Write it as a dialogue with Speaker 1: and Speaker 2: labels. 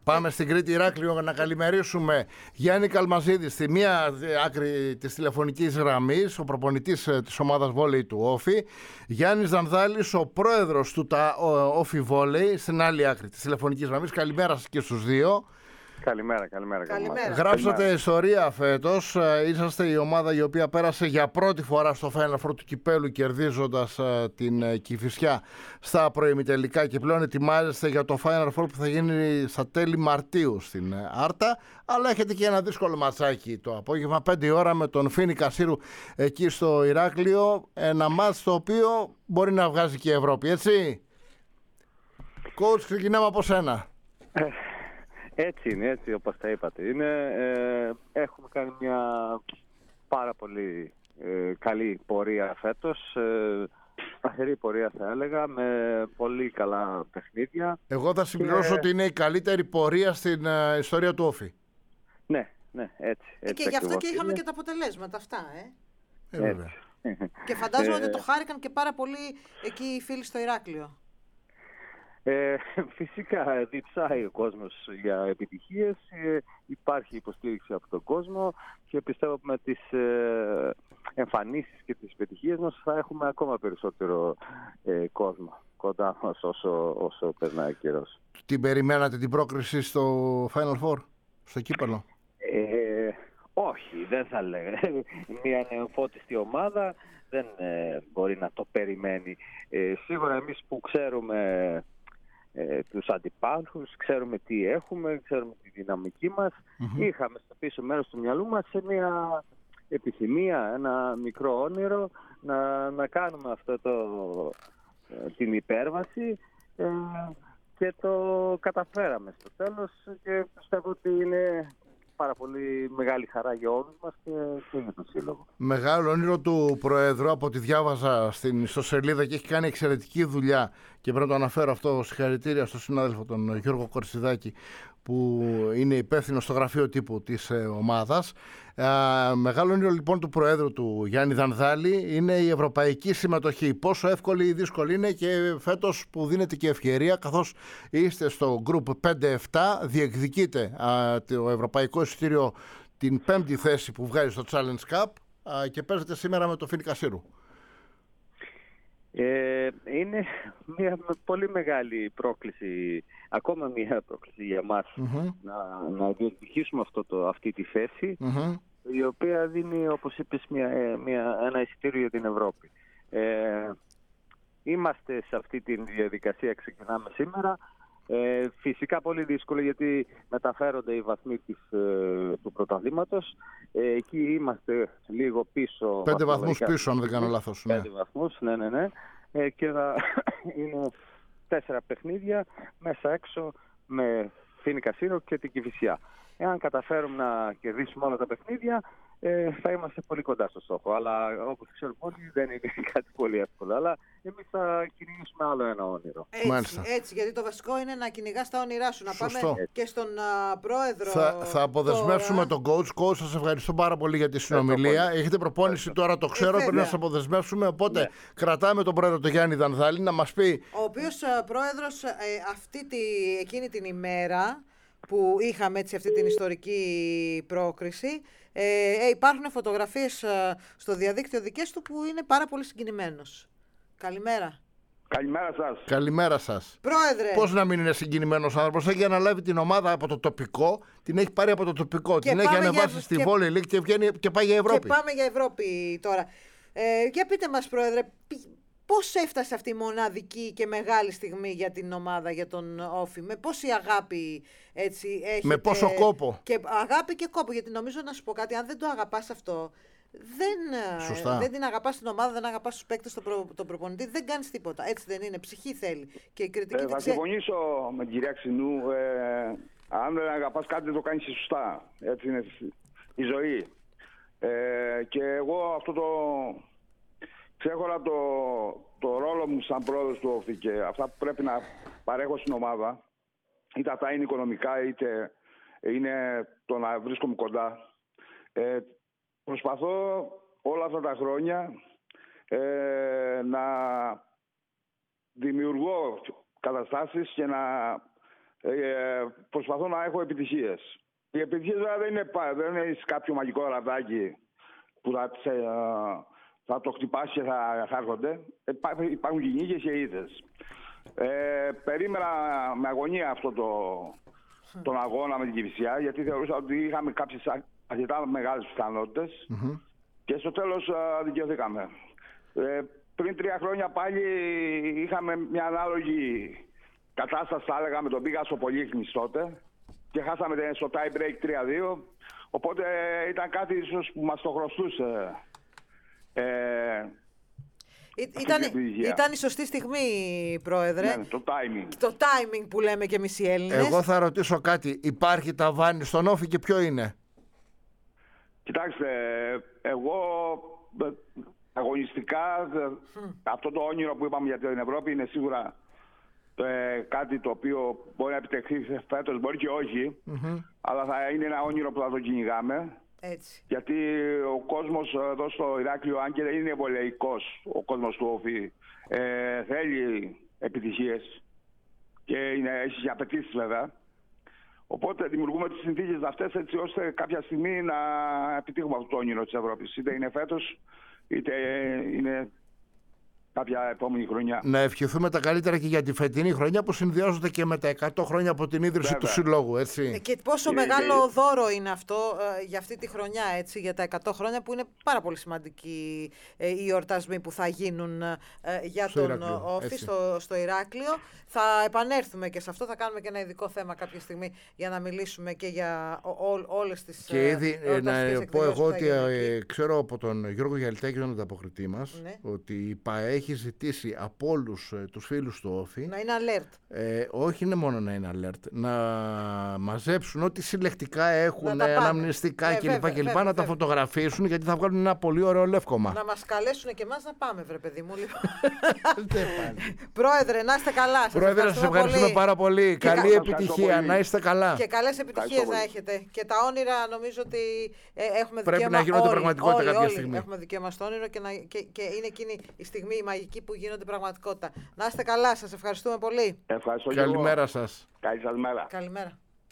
Speaker 1: Πάμε στην Κρήτη Ηράκλειο να καλημερίσουμε Γιάννη Καλμαζίδη στη μία άκρη της τηλεφωνικής γραμμής, ο προπονητής της ομάδας βόλεϊ του Όφη. Γιάννης Δανδάλης, ο πρόεδρος του Όφη Βόλεϊ, στην άλλη άκρη της τηλεφωνικής γραμμής. Καλημέρα σας και στους δύο.
Speaker 2: Καλημέρα.
Speaker 1: Γράψατε ιστορία φέτος. Είσαστε η ομάδα η οποία πέρασε για πρώτη φορά στο Final Four του Κυπέλλου, κερδίζοντας την Κηφισιά στα προημιτελικά, και πλέον ετοιμάζεστε για το Final Four που θα γίνει στα τέλη Μαρτίου στην Άρτα. Αλλά έχετε και ένα δύσκολο ματσάκι το απόγευμα, 5 ώρα, με τον Φίνη Κασίρου εκεί στο Ηράκλειο. Ένα μάτς το οποίο μπορεί να βγάζει και η Ευρώπη, έτσι. Coach, ξεκινάμε από σένα.
Speaker 2: Έτσι είναι, έτσι όπως τα είπατε. Έχουμε κάνει μια πάρα πολύ καλή πορεία φέτος. Σταθερή πορεία θα έλεγα, με πολύ καλά παιχνίδια.
Speaker 1: Εγώ θα συμπληρώσω ότι είναι η καλύτερη πορεία στην ιστορία του Όφη.
Speaker 2: Ναι, έτσι.
Speaker 3: Και γι' αυτό και είχαμε και τα αποτελέσματα αυτά,
Speaker 1: βέβαια.
Speaker 3: Και φαντάζομαι ότι το χάρηκαν και πάρα πολύ εκεί οι φίλοι στο Ηράκλειο.
Speaker 2: Φυσικά διψάει ο κόσμος για επιτυχίες, υπάρχει υποστήριξη από τον κόσμο και πιστεύω με τις εμφανίσεις και τις επιτυχίες μας θα έχουμε ακόμα περισσότερο κόσμο κοντά μας όσο περνάει ο καιρός.
Speaker 1: Την περιμένατε την πρόκριση στο Final Four, στο κύπελλο?
Speaker 2: Όχι, δεν θα λέγα. Μια νεοφώτιστη ομάδα δεν μπορεί να το περιμένει. Σίγουρα εμείς που ξέρουμε τους αντιπάλους, ξέρουμε τι έχουμε, ξέρουμε τη δυναμική μας. Είχαμε στο πίσω μέρος του μυαλού μας σε μια επιθυμία, ένα μικρό όνειρο να κάνουμε αυτό την υπέρβαση, και το καταφέραμε στο τέλος, και πιστεύω ότι είναι πάρα πολύ μεγάλη χαρά για όλους μας και για τον Σύλλογο.
Speaker 1: Μεγάλο όνειρο του Προέδρου, από ό,τι διάβαζα στην ιστοσελίδα, και έχει κάνει εξαιρετική δουλειά, και πρέπει να το αναφέρω αυτό. Συγχαρητήρια στον συνάδελφο τον Γιώργο Κορσιδάκη, που είναι υπεύθυνο στο γραφείο τύπου της ομάδας. Μεγάλο όνειρο λοιπόν του Προέδρου, του Γιάννη Δανδάλη, είναι η ευρωπαϊκή συμμετοχή. Πόσο εύκολη ή δύσκολη είναι, και φέτος που δίνεται και ευκαιρία, καθώς είστε στο Group 5-7, διεκδικείτε το ευρωπαϊκό εισιτήριο, την 5η θέση που βγάζει στο Challenge Cup, και παίζετε σήμερα με το Φίνη Κασίρου.
Speaker 2: Είναι μια πολύ μεγάλη πρόκληση, ακόμα μια πρόκληση για μας, να διεκδικήσουμε αυτή τη θέση, η οποία δίνει, όπως είπες, ένα εισιτήριο για την Ευρώπη. Είμαστε σε αυτή τη διαδικασία, ξεκινάμε σήμερα. Φυσικά πολύ δύσκολο, γιατί μεταφέρονται οι βαθμοί του πρωταθλήματος. Εκεί είμαστε λίγο πίσω.
Speaker 1: 5 βαθμούς πίσω, αν δεν κάνω λάθος.
Speaker 2: 5 βαθμούς, ναι. Και είναι 4 παιχνίδια μέσα έξω με Φίνη Κασίρο και την Κηφισιά. Εάν καταφέρουμε να κερδίσουμε όλα τα παιχνίδια, θα είμαστε πολύ κοντά στο στόχο. Αλλά όπως ξέρουμε όλοι, δεν είναι κάτι πολύ εύκολο. Αλλά εμείς θα κυνηγήσουμε άλλο ένα όνειρο.
Speaker 3: Έτσι, γιατί το βασικό είναι να κυνηγάς τα όνειρά σου. Να
Speaker 1: Σωστό.
Speaker 3: πάμε και στον πρόεδρο.
Speaker 1: Θα αποδεσμεύσουμε τον coach. Σας ευχαριστώ πάρα πολύ για τη συνομιλία. Έχετε προπόνηση τώρα, το ξέρω, πρέπει να σας αποδεσμεύσουμε. Οπότε κρατάμε τον πρόεδρο, τον Γιάννη Δανδάλη, να μας πει.
Speaker 3: Ο οποίος πρόεδρος εκείνη την ημέρα που είχαμε έτσι αυτή την ιστορική πρόκριση, υπάρχουν φωτογραφίες στο διαδίκτυο δικές του που είναι πάρα πολύ συγκινημένος. Καλημέρα.
Speaker 4: Καλημέρα σας.
Speaker 1: Καλημέρα σας.
Speaker 3: Πρόεδρε.
Speaker 1: Πώς να μην είναι συγκινημένος άνθρωπος? Έχει αναλάβει την ομάδα από το τοπικό, την έχει πάρει από το τοπικό, την έχει ανεβάσει στη Volley League και βγαίνει και πάει για Ευρώπη.
Speaker 3: Και πάμε για Ευρώπη τώρα. Για πείτε μας, Πρόεδρε, πώς έφτασε αυτή η μοναδική και μεγάλη στιγμή για την ομάδα, για τον Όφη? Με πόση αγάπη έτσι έχετε?
Speaker 1: Με πόσο κόπο?
Speaker 3: Και αγάπη και κόπο, γιατί νομίζω, να σου πω κάτι, αν δεν το αγαπάς αυτό, δεν την αγαπάς την ομάδα, δεν αγαπάς τους παίκτες, τον προπονητή, δεν κάνεις τίποτα. Έτσι δεν είναι? Ψυχή θέλει. Και η κριτική
Speaker 4: θα συμφωνήσω με την κυρία Ξινού. Αν δεν αγαπάς κάτι, δεν το κάνεις σωστά. Έτσι είναι η ζωή. Και εγώ αυτό ξέχωρα το ρόλο μου σαν πρόεδρος του Όφη και αυτά που πρέπει να παρέχω στην ομάδα, είτε αυτά είναι οικονομικά, είτε είναι το να βρίσκομαι κοντά. Προσπαθώ όλα αυτά τα χρόνια να δημιουργώ καταστάσεις και να προσπαθώ να έχω επιτυχίες. Οι επιτυχίες δεν είναι κάποιο μαγικό ραβδάκι που θα το χτυπάσει και θα έρχονται. Υπάρχουν και νίκες και ήττες. Περίμενα με αγωνία αυτό τον αγώνα με την Κηφισιά, γιατί θεωρούσα ότι είχαμε κάποιες αρκετά μεγάλες πιθανότητες και στο τέλος δικαιωθήκαμε. Πριν 3 χρόνια πάλι είχαμε μια ανάλογη κατάσταση, θα έλεγα, με τον Πίγασο Πολύχνης τότε και χάσαμε στο tie break 3-2, οπότε ήταν κάτι ίσως που μας το χρωστούσε.
Speaker 3: Ήταν η σωστή στιγμή, Πρόεδρε.
Speaker 4: Ναι, το timing.
Speaker 3: Το timing που λέμε και εμείς οι Έλληνες.
Speaker 1: Εγώ θα ρωτήσω κάτι. Υπάρχει ταβάνι στον Όφη και ποιο είναι?
Speaker 4: Κοιτάξτε, εγώ αγωνιστικά αυτό το όνειρο που είπαμε για την Ευρώπη είναι σίγουρα κάτι το οποίο μπορεί να επιτευχθεί φέτος, μπορεί και όχι, αλλά θα είναι ένα όνειρο που θα το κυνηγάμε.
Speaker 3: Έτσι.
Speaker 4: Γιατί ο κόσμος εδώ στο Ηράκλειο, αν και δεν είναι βολεϊκός ο κόσμος του Όφη, θέλει επιτυχίες και έχει και απαιτήσεις βέβαια. Οπότε δημιουργούμε τις συνθήκες αυτές έτσι ώστε κάποια στιγμή να επιτύχουμε αυτό το όνειρο της Ευρώπης. Είτε είναι φέτος, είτε είναι κάποια επόμενη χρονιά.
Speaker 1: Να ευχηθούμε τα καλύτερα και για τη φετινή χρονιά που συνδυάζονται και με τα 100 χρόνια από την ίδρυση του Συλλόγου, έτσι.
Speaker 3: Και πόσο μεγάλο δώρο είναι αυτό για αυτή τη χρονιά, έτσι, για τα 100 χρόνια που είναι πάρα πολύ σημαντικοί οι εορτασμοί που θα γίνουν για τον Όφη στο Ηράκλειο. Θα επανέλθουμε και σε αυτό, θα κάνουμε και ένα ειδικό θέμα κάποια στιγμή για να μιλήσουμε και για όλες τις
Speaker 1: και ήδη να πω εγώ ότι ξέρω από τον Γιώργο Γιαλτάκη, τον ανταποκριτή μας, ότι η ΠΑΕ έχει ζητήσει από όλους τους φίλους του Όφη
Speaker 3: να είναι alert.
Speaker 1: Όχι είναι μόνο να είναι alert, να μαζέψουν ό,τι συλλεκτικά έχουν, αναμνηστικά κλπ. Να τα φωτογραφίσουν, γιατί θα βγάλουν ένα πολύ ωραίο λεύκομα.
Speaker 3: Να μας καλέσουν και εμάς να πάμε, βρε παιδί μου. Πρόεδρε, να είστε καλά.
Speaker 1: Πρόεδρε, σας ευχαριστούμε πάρα πολύ. Καλή επιτυχία, να είστε καλά.
Speaker 3: Και καλές επιτυχίες να έχετε. Και τα όνειρα νομίζω ότι έχουμε δικαίωμα.
Speaker 1: Πρέπει να γίνονται πραγματικότητα κάποια στιγμή.
Speaker 3: Έχουμε δικαίωμα στο όνειρο και είναι εκείνη η στιγμή η μαγική που γίνονται πραγματικότητα. Να είστε καλά, σας ευχαριστούμε πολύ.
Speaker 4: Ευχαριστώ.
Speaker 1: Καλημέρα σας.
Speaker 4: Καλή σας μέρα.
Speaker 3: Καλημέρα.